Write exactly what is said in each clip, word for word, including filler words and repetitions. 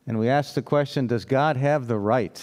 And we ask the question, does God have the right?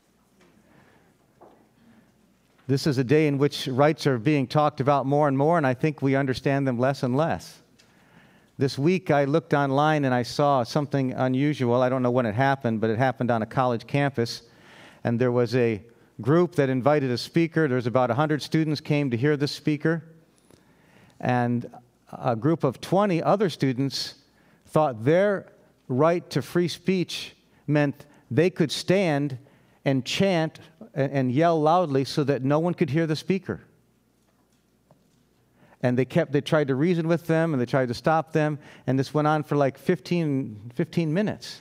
This is a day in which rights are being talked about more and more, and I think we understand them less and less. This week I looked online and I saw something unusual. I don't know when it happened, but it happened on a college campus. And there was a group that invited a speaker. There's about one hundred students came to hear this speaker. And a group of twenty other students thought their right to free speech meant they could stand and chant and yell loudly so that no one could hear the speaker. And they kept, they tried to reason with them, and they tried to stop them, and this went on for like fifteen, fifteen minutes.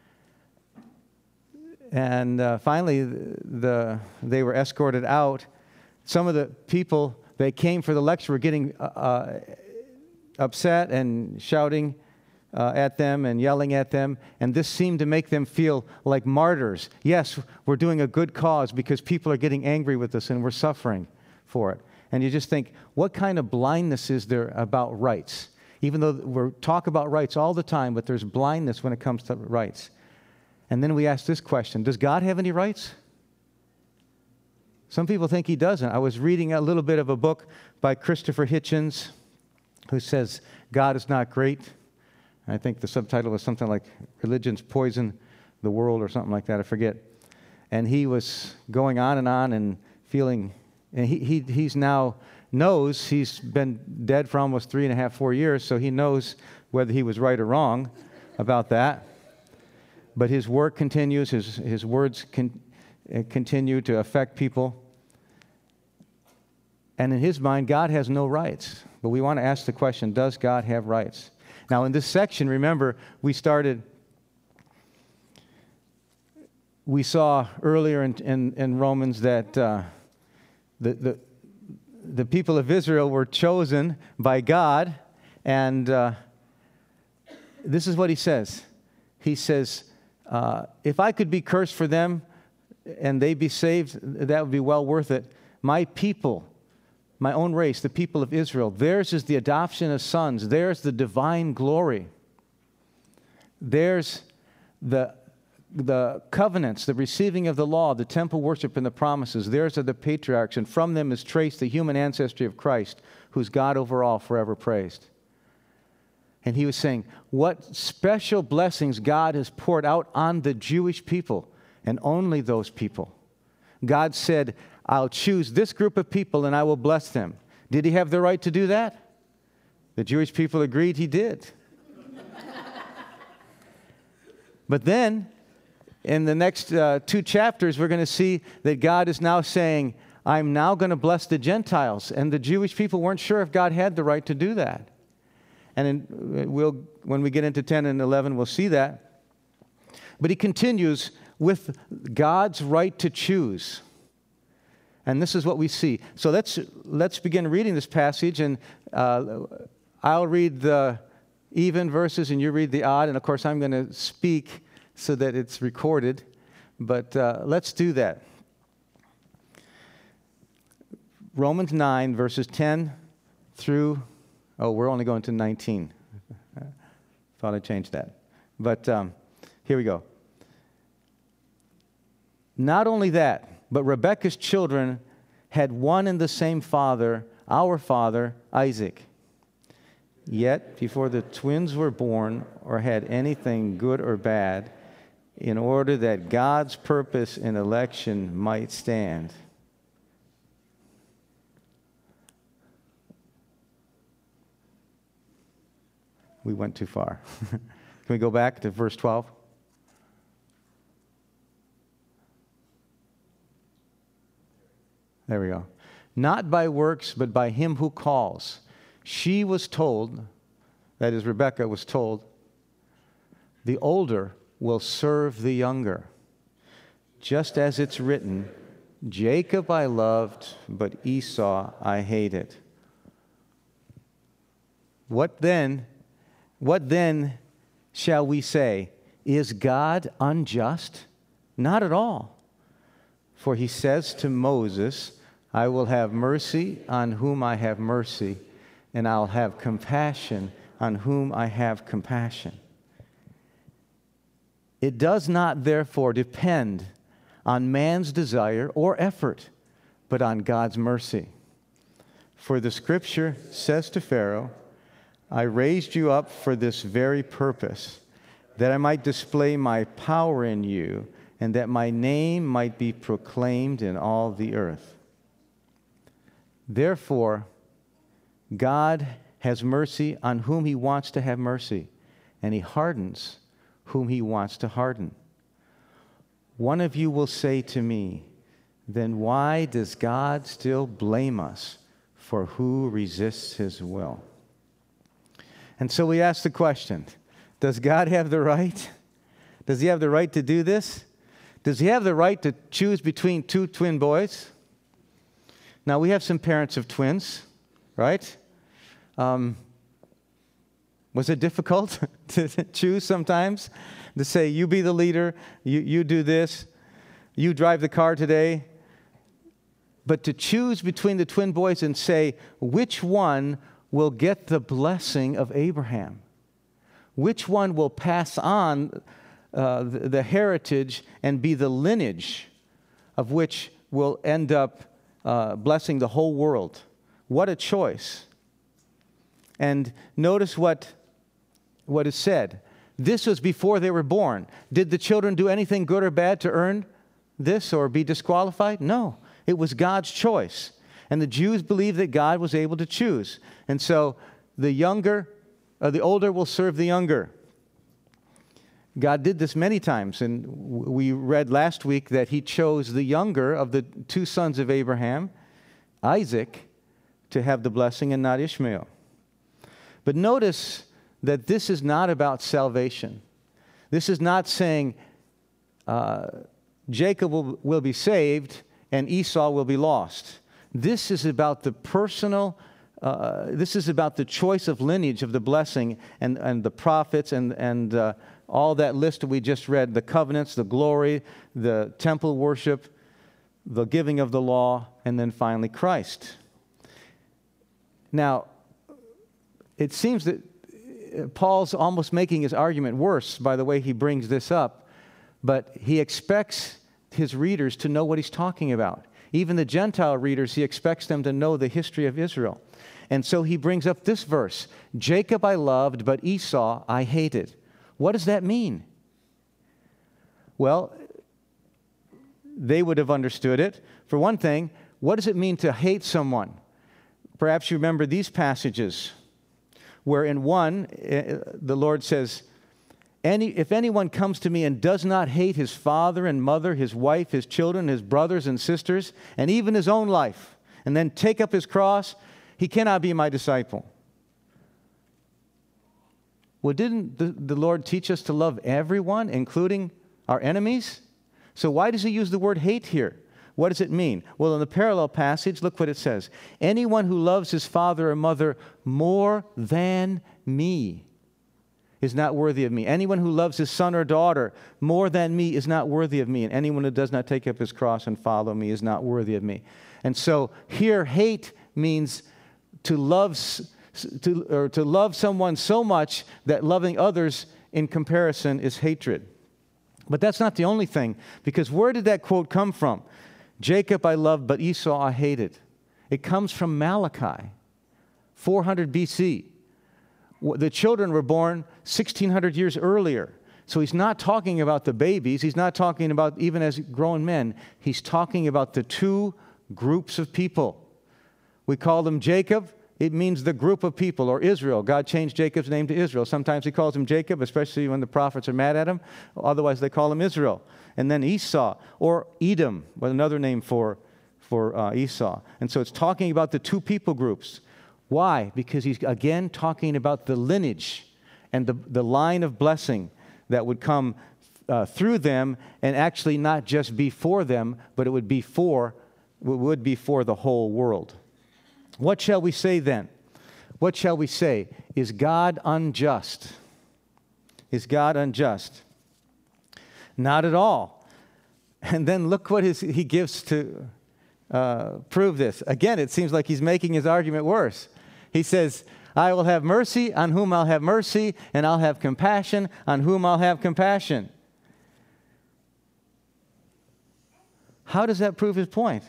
And uh, finally, the, they were escorted out. Some of the people that came for the lecture were getting uh, upset and shouting uh, at them and yelling at them, and this seemed to make them feel like martyrs. Yes, we're doing a good cause because people are getting angry with us and we're suffering for it. And you just think, what kind of blindness is there about rights? Even though we talk about rights all the time, but there's blindness when it comes to rights. And then we ask this question, does God have any rights? Some people think he doesn't. I was reading a little bit of a book by Christopher Hitchens, who says God is not great. I think the subtitle was something like Religions Poison the World or something like that, I forget. And he was going on and on and feeling... And he, he he's now knows, he's been dead for almost three and a half, four years, so he knows whether he was right or wrong about that. But his work continues, his, his words con, uh, continue to affect people. And in his mind, God has no rights. But we want to ask the question, does God have rights? Now, in this section, remember, we started, we saw earlier in, in, in Romans that... Uh, The, the, the people of Israel were chosen by God, and uh, this is what he says. He says, uh, if I could be cursed for them and they be saved, that would be well worth it. My people, my own race, the people of Israel, theirs is the adoption of sons. Theirs the divine glory. Theirs the the covenants, the receiving of the law, the temple worship, and the promises. Theirs are the patriarchs, and from them is traced the human ancestry of Christ, who's God over all, forever praised. And he was saying, what special blessings God has poured out on the Jewish people, and only those people. God said, I'll choose this group of people and I will bless them. Did he have the right to do that? The Jewish people agreed he did. But then, in the next uh, two chapters, we're going to see that God is now saying, I'm now going to bless the Gentiles. And the Jewish people weren't sure if God had the right to do that. And in, we'll, when we get into ten and eleven, we'll see that. But he continues with God's right to choose. And this is what we see. So let's, let's begin reading this passage. And uh, I'll read the even verses and you read the odd. And of course, I'm going to speak so that it's recorded, but uh, let's do that. Romans nine, verses ten through, oh, we're only going to nineteen. Thought I changed that. But um, here we go. Not only that, but Rebekah's children had one and the same father, our father, Isaac. Yet, before the twins were born or had anything good or bad, in order that God's purpose in election might stand. We went too far. Can we go back to verse twelve? There we go. Not by works, but by him who calls. She was told, that is, Rebekah was told, the older will serve the younger. Just as it's written, Jacob I loved, but Esau I hated. What then, what then shall we say? Is God unjust? Not at all. For he says to Moses, I will have mercy on whom I have mercy, and I'll have compassion on whom I have compassion. It does not, therefore, depend on man's desire or effort, but on God's mercy. For the Scripture says to Pharaoh, I raised you up for this very purpose, that I might display my power in you, and that my name might be proclaimed in all the earth. Therefore, God has mercy on whom he wants to have mercy, and he hardens whom he wants to harden. One of you will say to me, then why does God still blame us for who resists his will? And so we ask the question, does God have the right? Does he have the right to do this? Does he have the right to choose between two twin boys? Now, we have some parents of twins, right? Um, was it difficult to choose sometimes? To say, you be the leader, you, you do this, you drive the car today. But to choose between the twin boys and say, which one will get the blessing of Abraham? Which one will pass on uh, the, the heritage and be the lineage of which will end up uh, blessing the whole world? What a choice. And notice what, what is said. This was before they were born. Did the children do anything good or bad to earn this or be disqualified? No. It was God's choice. And the Jews believed that God was able to choose. And so the younger, or the older will serve the younger. God did this many times. And we read last week that he chose the younger of the two sons of Abraham, Isaac, to have the blessing and not Ishmael. But notice that this is not about salvation. This is not saying uh, Jacob will, will be saved and Esau will be lost. This is about the personal, uh, this is about the choice of lineage of the blessing and, and the prophets and, and uh, all that list that we just read, the covenants, the glory, the temple worship, the giving of the law, and then finally Christ. Now, it seems that Paul's almost making his argument worse by the way he brings this up, but he expects his readers to know what he's talking about. Even the Gentile readers, he expects them to know the history of Israel. And so he brings up this verse, Jacob I loved, but Esau I hated. What does that mean? Well, they would have understood it. For one thing, what does it mean to hate someone? Perhaps you remember these passages where in one, the Lord says, Any, if anyone comes to me and does not hate his father and mother, his wife, his children, his brothers and sisters, and even his own life, and then take up his cross, he cannot be my disciple. Well, didn't the, the Lord teach us to love everyone, including our enemies? So why does he use the word hate here? What does it mean? Well, in the parallel passage, look what it says. Anyone who loves his father or mother more than me is not worthy of me. Anyone who loves his son or daughter more than me is not worthy of me. And anyone who does not take up his cross and follow me is not worthy of me. And so here, hate means to love, to, or to love someone so much that loving others in comparison is hatred. But that's not the only thing, because where did that quote come from? Jacob I loved, but Esau I hated. It comes from Malachi, four hundred B C. The children were born sixteen hundred years earlier. So he's not talking about the babies. He's not talking about even as grown men. He's talking about the two groups of people. We call them Jacob. It means the group of people, or Israel. God changed Jacob's name to Israel. Sometimes he calls him Jacob, especially when the prophets are mad at him. Otherwise, they call him Israel. And then Esau, or Edom, was another name for, for uh, Esau. And so it's talking about the two people groups. Why? Because he's, again, talking about the lineage and the, the line of blessing that would come uh, through them, and actually not just be for them, but it would be for, would be for the whole world. What shall we say then? What shall we say? Is God unjust? Is God unjust? Not at all. And then look what his, he gives to uh, prove this. Again, it seems like he's making his argument worse. He says, I will have mercy on whom I'll have mercy, and I'll have compassion on whom I'll have compassion. How does that prove his point?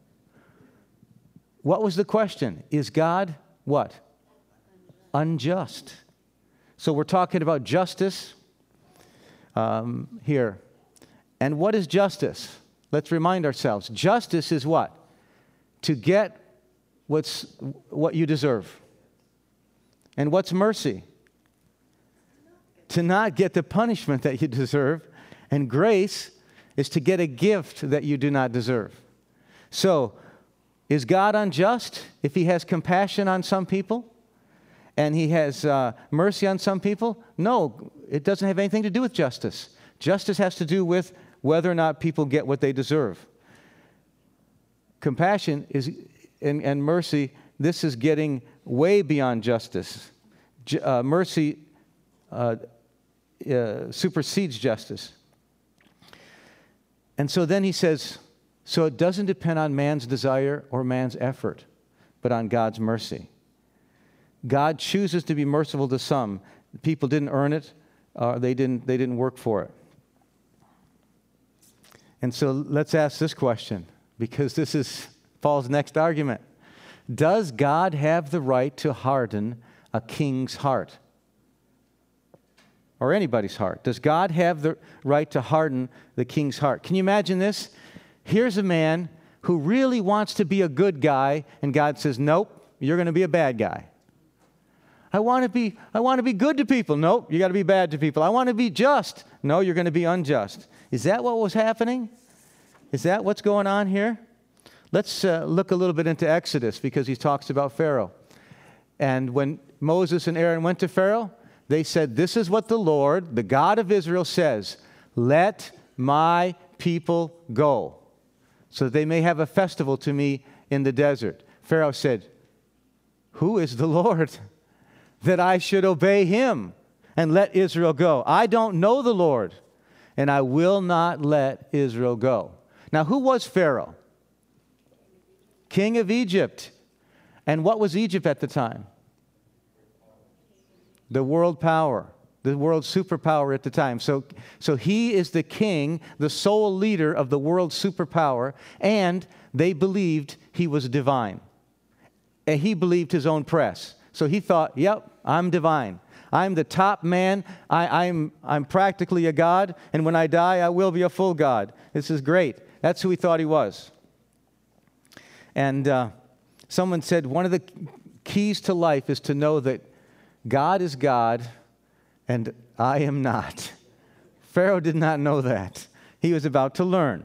What was the question? Is God what? Unjust. So we're talking about justice um, here. And what is justice? Let's remind ourselves. Justice is what? To get what's what you deserve. And what's mercy? To not get the punishment that you deserve. And grace is to get a gift that you do not deserve. So, is God unjust if he has compassion on some people and he has uh, mercy on some people? No, it doesn't have anything to do with justice. Justice has to do with whether or not people get what they deserve. Compassion is and, and mercy, this is getting way beyond justice. J- uh, mercy uh, uh, supersedes justice. And so then he says, so it doesn't depend on man's desire or man's effort, but on God's mercy. God chooses to be merciful to some. People didn't earn it. Uh, they didn't, they didn't work for it. And so let's ask this question, because this is Paul's next argument. Does God have the right to harden a king's heart? Or anybody's heart? Does God have the right to harden the king's heart? Can you imagine this? Here's a man who really wants to be a good guy, and God says, nope, you're going to be a bad guy. I want to be, I want to be good to people. Nope, you got to be bad to people. I want to be just. No, you're going to be unjust. Is that what was happening? Is that what's going on here? Let's uh, look a little bit into Exodus, because he talks about Pharaoh. And when Moses and Aaron went to Pharaoh, they said, this is what the Lord, the God of Israel, says, let my people go, so that they may have a festival to me in the desert. Pharaoh said, who is the Lord that I should obey him and let Israel go? I don't know the Lord, and I will not let Israel go. Now, who was Pharaoh? King of Egypt. And what was Egypt at the time? The world power, the world superpower at the time. So, so he is the king, the sole leader of the world superpower, and they believed he was divine. And he believed his own press. So he thought, yep, I'm divine. I'm the top man. I, I'm, I'm practically a god, and when I die, I will be a full god. This is great. That's who he thought he was. And uh, someone said one of the keys to life is to know that God is God, and I am not. Pharaoh did not know that. He was about to learn.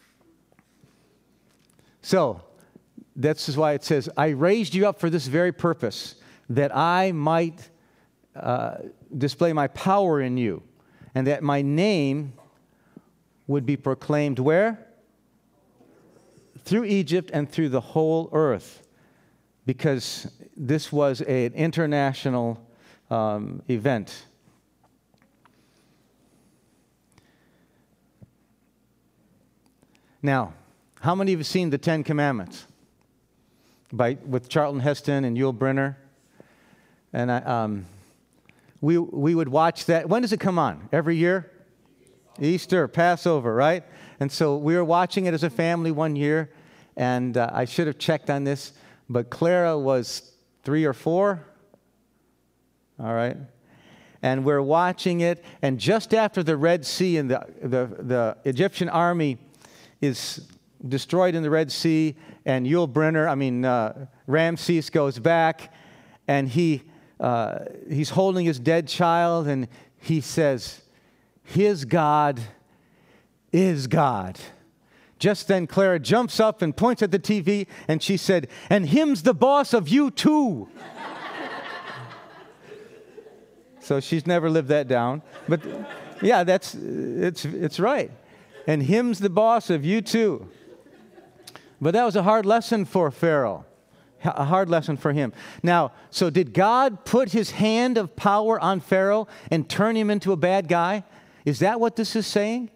So, this is why it says, I raised you up for this very purpose, that I might uh, display my power in you, and that my name would be proclaimed where? Through Egypt and through the whole earth. Because this was a, an international um, event. Now, how many of you have seen the Ten Commandments? By, with Charlton Heston and Yul Brynner? And I, um, we, we would watch that. When does it come on? Every year? Easter, Passover, right? And so we were watching it as a family one year, and uh, I should have checked on this, but Clara was three or four, all right? And we're watching it, and just after the Red Sea and the, the, the Egyptian army is destroyed in the Red Sea, and Yul Brynner, I mean, uh, Ramses goes back, and he uh, he's holding his dead child, and he says, his God is God. Just then, Clara jumps up and points at the T V, and she said, and him's the boss of you too. So she's never lived that down. But yeah, that's it's it's right. And him's the boss of you too. But that was a hard lesson for Pharaoh. A hard lesson for him. Now, so did God put his hand of power on Pharaoh and turn him into a bad guy? Is that what this is saying?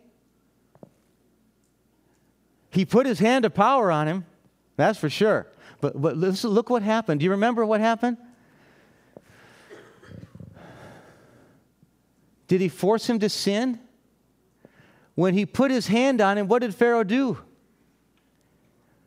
He put his hand of power on him, that's for sure. But, but listen, look what happened. Do you remember what happened? Did he force him to sin? When he put his hand on him, what did Pharaoh do?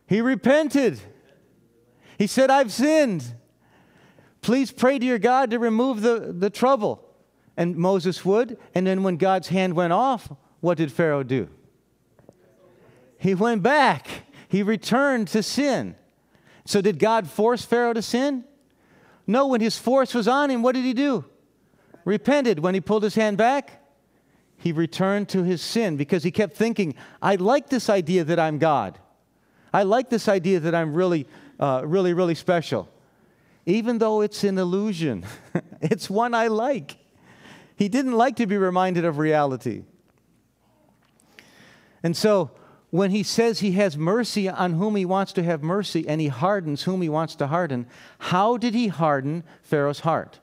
He repented. He said, I've sinned. Please pray to your God to remove the, the trouble. And Moses would. And then when God's hand went off, what did Pharaoh do? He went back. He returned to sin. So did God force Pharaoh to sin? No, when his force was on him, what did he do? Repented. When he pulled his hand back, he returned to his sin because he kept thinking, I like this idea that I'm God. I like this idea that I'm really, uh, really, really special. Even though it's an illusion, it's one I like. He didn't like to be reminded of reality. And so when he says he has mercy on whom he wants to have mercy and he hardens whom he wants to harden, how did he harden Pharaoh's heart?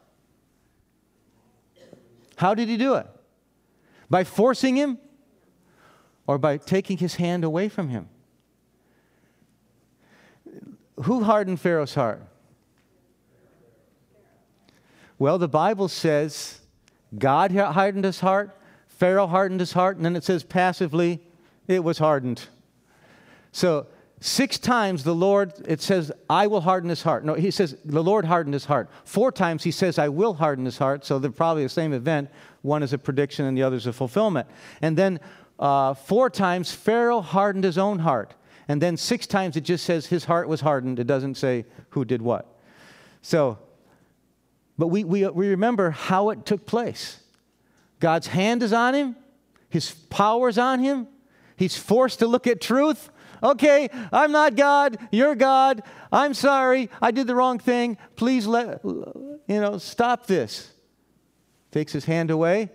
How did he do it? By forcing him or by taking his hand away from him? Who hardened Pharaoh's heart? Well, the Bible says God hardened his heart, Pharaoh hardened his heart, and then it says passively, it was hardened. So six times the Lord, it says, I will harden his heart. No, he says, the Lord hardened his heart. Four times he says, I will harden his heart. So they're probably the same event. One is a prediction and the other is a fulfillment. And then uh, four times Pharaoh hardened his own heart. And then six times it just says his heart was hardened. It doesn't say who did what. So, but we, we, we remember how it took place. God's hand is on him. His power is on him. He's forced to look at truth. Okay, I'm not God. You're God. I'm sorry. I did the wrong thing. Please let, you know, stop this. Takes his hand away.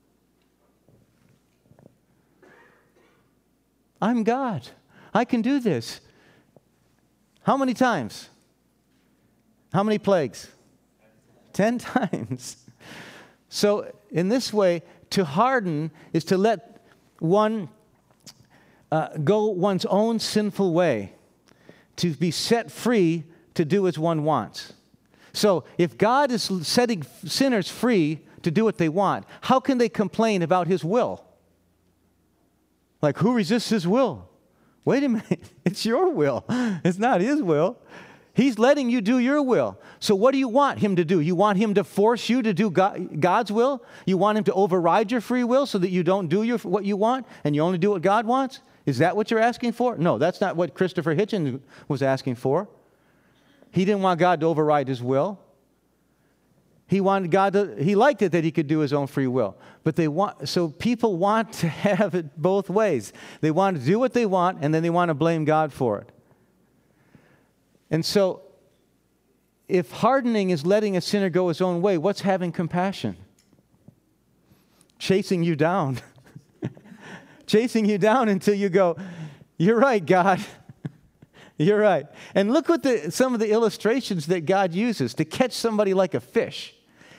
I'm God. I can do this. How many times? How many plagues? Ten times. So in this way, to harden is to let one uh, go one's own sinful way, to be set free to do as one wants. So if God is setting sinners free to do what they want, how can they complain about his will? Like, who resists his will? Wait a minute, it's your will. It's not his will. He's letting you do your will. So what do you want him to do? You want him to force you to do God, God's will? You want him to override your free will so that you don't do your, what you want and you only do what God wants? Is that what you're asking for? No, that's not what Christopher Hitchens was asking for. He didn't want God to override his will. He wanted God to, he liked it that he could do his own free will. But they want, so people want to have it both ways. They want to do what they want, and then they want to blame God for it. And so, if hardening is letting a sinner go his own way, what's having compassion? Chasing you down. Chasing you down until you go, you're right, God. You're right. And look what the, some of the illustrations that God uses to catch somebody like a fish.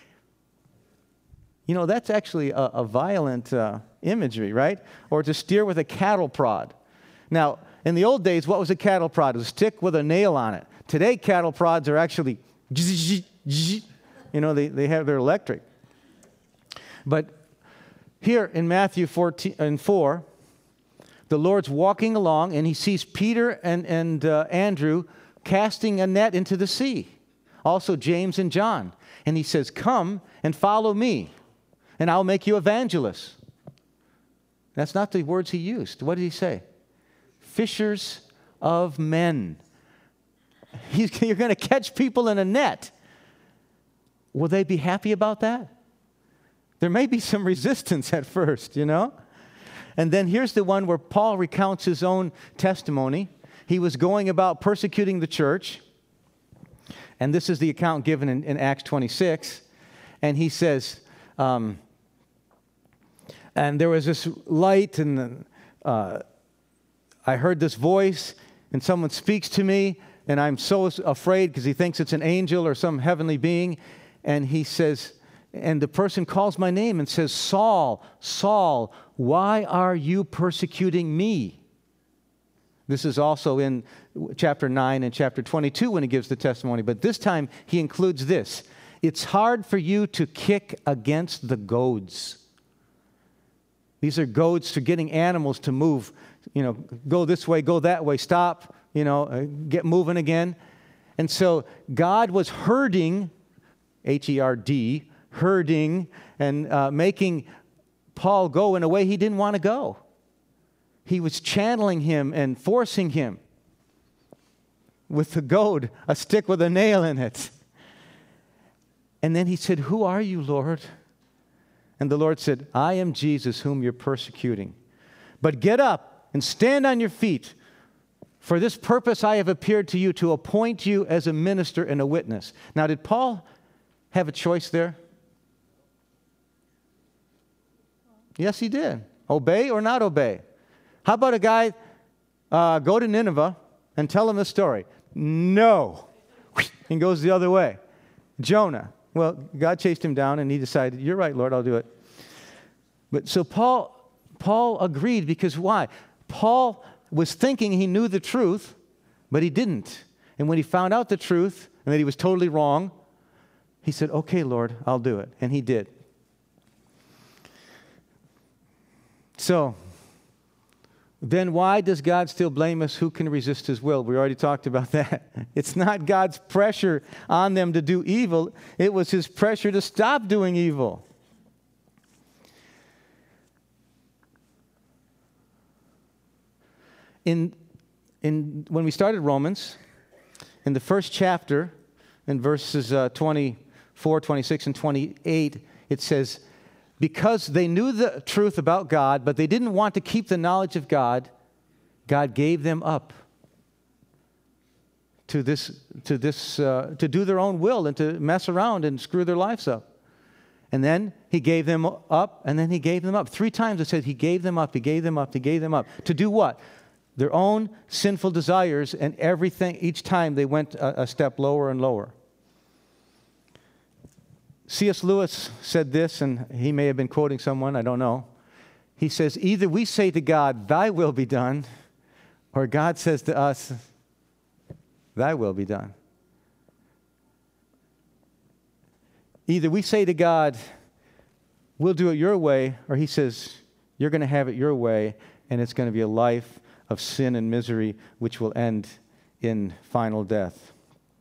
You know, that's actually a, a violent uh, imagery, right? Or to steer with a cattle prod. Now, in the old days, what was a cattle prod? It was a stick with a nail on it. Today, cattle prods are actually, you know, they, they have, they're electric. But here in Matthew fourteen and four, the Lord's walking along and he sees Peter and, and uh, Andrew casting a net into the sea. Also James and John. And he says, come and follow me, and I'll make you evangelists. That's not the words he used. What did he say? Fishers of men. He's, you're going to catch people in a net. Will they be happy about that? There may be some resistance at first, you know? And then here's the one where Paul recounts his own testimony. He was going about persecuting the church. And this is the account given in, in Acts twenty-six. And he says, um, and there was this light, and uh, I heard this voice, and someone speaks to me, and I'm so afraid because he thinks it's an angel or some heavenly being. And he says, and the person calls my name and says, Saul, Saul, why are you persecuting me? This is also in chapter nine and chapter twenty-two when he gives the testimony. But this time he includes this. It's hard for you to kick against the goads. These are goads for getting animals to move, you know, go this way, go that way, stop, you know, uh, get moving again. And so God was herding, H E R D, herding, and uh, making Paul go in a way he didn't want to go. He was channeling him and forcing him with the goad, a stick with a nail in it. And then he said, "Who are you, Lord?" And the Lord said, "I am Jesus whom you're persecuting. But get up and stand on your feet. For this purpose I have appeared to you, to appoint you as a minister and a witness." Now, did Paul have a choice there? Yes, he did. Obey or not obey? How about a guy uh, go to Nineveh and tell him the story? No. And goes the other way. Jonah. Well, God chased him down and he decided, "You're right, Lord, I'll do it." But so Paul, Paul agreed because why? Paul was thinking he knew the truth, but he didn't. And when he found out the truth and that he was totally wrong, he said, "Okay, Lord, I'll do it." And he did. So, then why does God still blame us? Who can resist his will? We already talked about that. It's not God's pressure on them to do evil. It was his pressure to stop doing evil. In, in, when we started Romans, in the first chapter, in verses uh, twenty-four, twenty-six, and twenty-eight, it says, because they knew the truth about God, but they didn't want to keep the knowledge of God, God gave them up to this, to this, uh, to do their own will and to mess around and screw their lives up. And then he gave them up, and then he gave them up. Three times it said he gave them up, he gave them up, he gave them up. To do what? Their own sinful desires, and everything, each time they went a, a step lower and lower. C S Lewis said this, and he may have been quoting someone, I don't know. He says, either we say to God, "Thy will be done," or God says to us, "Thy will be done." Either we say to God, "We'll do it your way," or he says, "You're going to have it your way," and it's going to be a life of sin and misery, which will end in final death.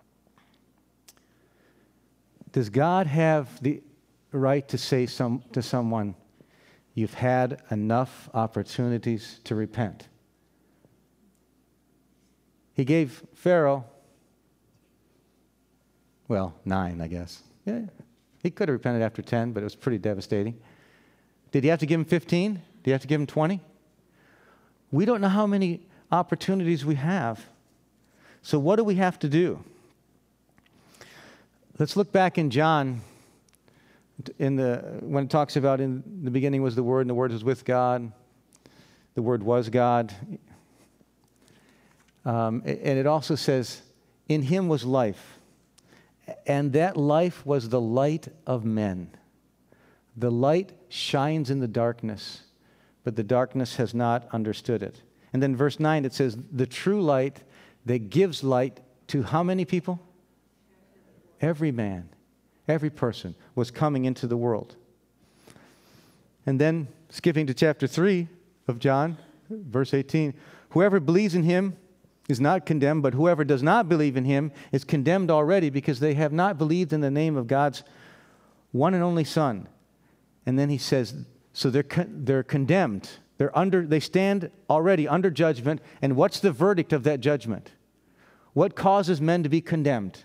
Does God have the right to say some, to someone, "You've had enough opportunities to repent"? He gave Pharaoh, well, nine, I guess. Yeah, he could have repented after ten, but it was pretty devastating. Did he have to give him fifteen? Did he have to give him twenty? We don't know how many opportunities we have. So what do we have to do? Let's look back in John, in the, when it talks about in the beginning was the Word, and the Word was with God. The Word was God. Um, and it also says, in him was life, and that life was the light of men. The light shines in the darkness, but the darkness has not understood it. And then verse nine, it says, the true light that gives light to how many people? Every man, every person was coming into the world. And then, skipping to chapter three of John, verse eighteen, whoever believes in him is not condemned, but whoever does not believe in him is condemned already because they have not believed in the name of God's one and only Son. And then he says, so they're con- they're condemned. They're under. They stand already under judgment. And what's the verdict of that judgment? What causes men to be condemned?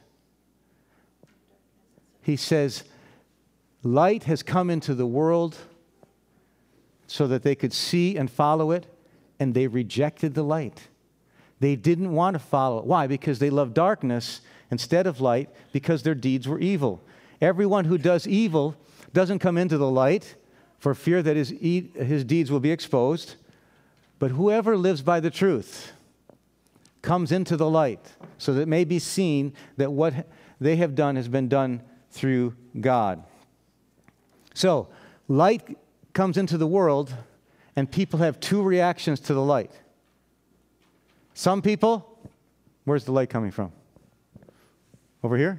He says, light has come into the world so that they could see and follow it, and they rejected the light. They didn't want to follow it. Why? Because they loved darkness instead of light, because their deeds were evil. Everyone who does evil doesn't come into the light for fear that his, e- his deeds will be exposed. But whoever lives by the truth comes into the light so that it may be seen that what they have done has been done through God. So, light comes into the world, and people have two reactions to the light. Some people, where's the light coming from? Over here?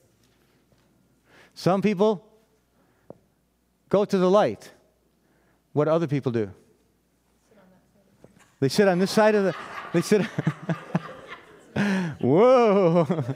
Some people go to the light. What do other people do? They sit on this side of the... They sit... Whoa.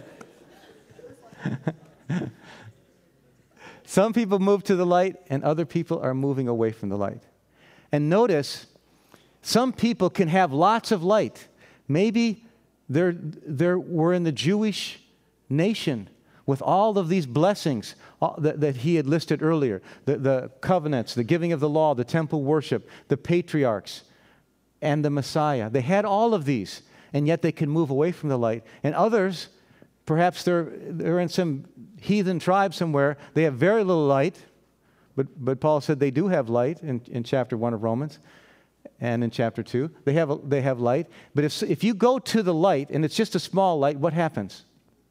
Some people move to the light, and other people are moving away from the light. And notice, some people can have lots of light. Maybe they're, they're, we're in the Jewish nation with all of these blessings all, that, that he had listed earlier. The, the covenants, the giving of the law, the temple worship, the patriarchs, and the Messiah. They had all of these, and yet they can move away from the light. And others, perhaps they're, they're in some heathen tribe somewhere. They have very little light, but, but Paul said they do have light in, in chapter one of Romans and in chapter two. They have, a, they have light. But if, if you go to the light and it's just a small light, what happens?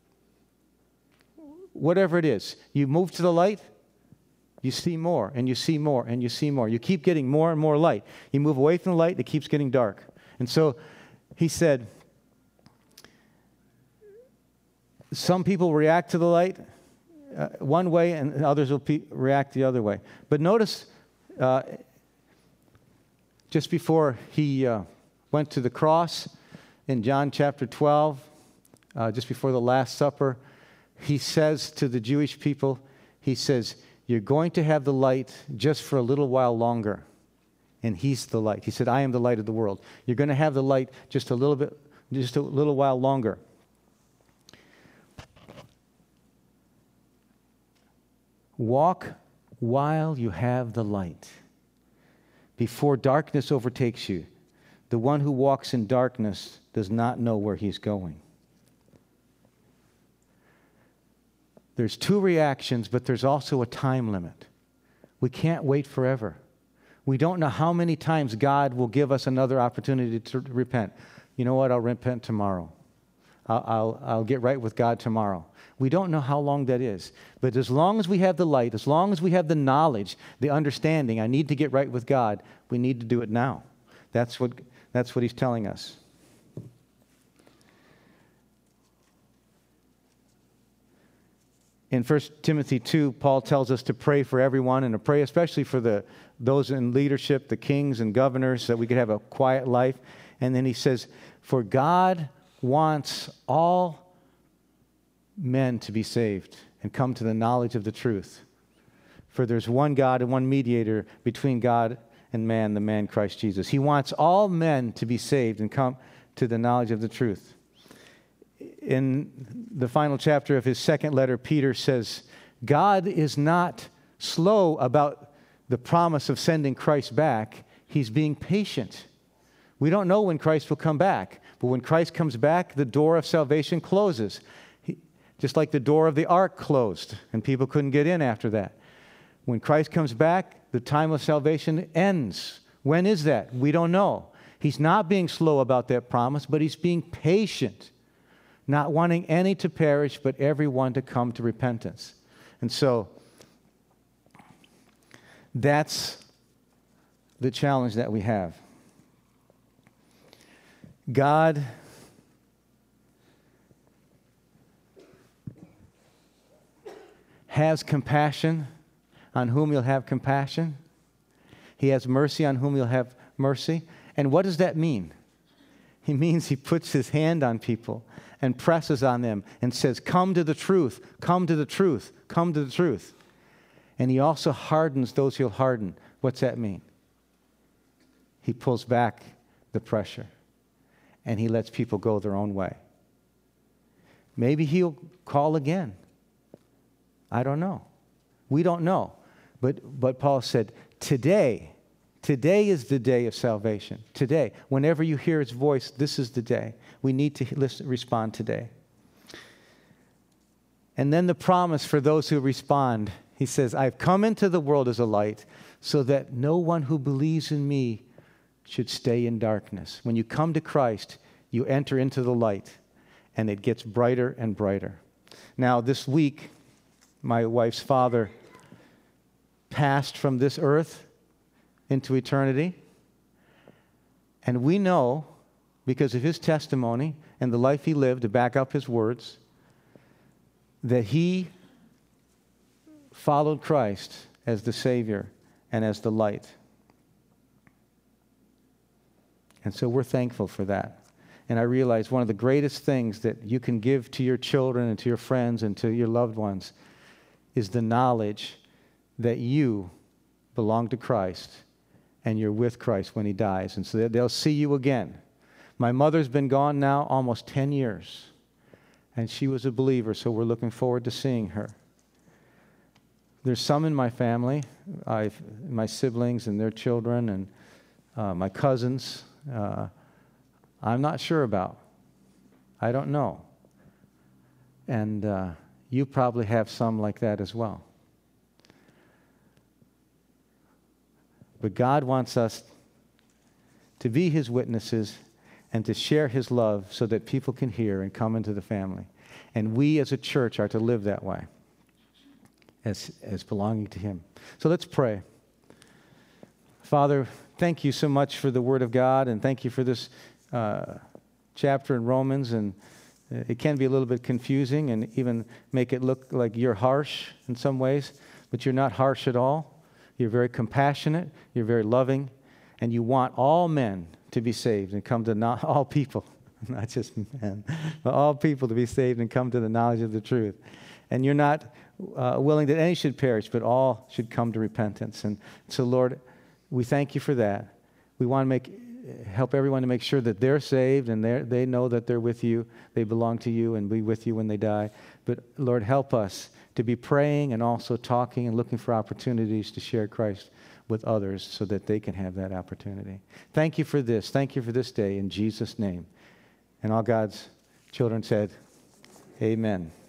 Whatever it is, you move to the light, you see more, and you see more, and you see more. You keep getting more and more light. You move away from the light, it keeps getting dark. And so he said, some people react to the light uh, one way, and others will pe- react the other way. But notice, uh, just before he uh, went to the cross, in John chapter twelve, uh, just before the Last Supper, he says to the Jewish people, he says, you're going to have the light just for a little while longer. And he's the light. He said, I am the light of the world. You're going to have the light just a little bit, just a little while longer. Walk while you have the light, before darkness overtakes you. The one who walks in darkness does not know where he's going. There's two reactions, but there's also a time limit. We can't wait forever. We don't know how many times God will give us another opportunity to repent. You know what? I'll repent tomorrow. I'll, I'll, I'll get right with God tomorrow. We don't know how long that is. But as long as we have the light, as long as we have the knowledge, the understanding, I need to get right with God, we need to do it now. That's what, that's what he's telling us. In First Timothy two, Paul tells us to pray for everyone and to pray especially for the those in leadership, the kings and governors, so that we could have a quiet life. And then he says, for God wants all men to be saved and come to the knowledge of the truth. For there's one God and one mediator between God and man, the man Christ Jesus. He wants all men to be saved and come to the knowledge of the truth. In the final chapter of his second letter, Peter says, God is not slow about the promise of sending Christ back. He's being patient. We don't know when Christ will come back, but when Christ comes back, the door of salvation closes. He, just like the door of the ark closed, and people couldn't get in after that. When Christ comes back, the time of salvation ends. When is that? We don't know. He's not being slow about that promise, but he's being patient, not wanting any to perish, but everyone to come to repentance. And so, that's the challenge that we have. God has compassion on whom he'll have compassion. He has mercy on whom he'll have mercy. And what does that mean? He means he puts his hand on people and presses on them and says, come to the truth, come to the truth, come to the truth. And he also hardens those he'll harden. What's that mean? He pulls back the pressure and he lets people go their own way. Maybe he'll call again. I don't know. We don't know. But, but Paul said, today, today is the day of salvation. Today, whenever you hear his voice, this is the day. We need to listen, respond today. And then the promise for those who respond, he says, I've come into the world as a light so that no one who believes in me should stay in darkness. When you come to Christ, you enter into the light, and it gets brighter and brighter. Now, this week, my wife's father passed from this earth into eternity. And we know, because of his testimony and the life he lived to back up his words, that he followed Christ as the Savior and as the light. And so we're thankful for that. And I realize one of the greatest things that you can give to your children and to your friends and to your loved ones is the knowledge that you belong to Christ and you're with Christ when he dies. And so they'll see you again. My mother's been gone now almost ten years. And she was a believer, so we're looking forward to seeing her. There's some in my family, I've, my siblings and their children and uh, my cousins, uh, I'm not sure about. I don't know. And uh, you probably have some like that as well. But God wants us to be his witnesses and to share his love so that people can hear and come into the family. And we as a church are to live that way as, as belonging to him. So let's pray. Father, thank you so much for the Word of God, and thank you for this uh, chapter in Romans. And it can be a little bit confusing and even make it look like you're harsh in some ways, but you're not harsh at all. You're very compassionate, you're very loving, and you want all men to be saved and come to not all people, not just men, but all people to be saved and come to the knowledge of the truth. And you're not uh, willing that any should perish, but all should come to repentance. And so, Lord, we thank you for that. We want to make help everyone to make sure that they're saved and they they know that they're with you, they belong to you, and be with you when they die. But Lord, help us to be praying and also talking and looking for opportunities to share Christ with others so that they can have that opportunity. Thank you for this. Thank you for this day in Jesus' name. And all God's children said, amen.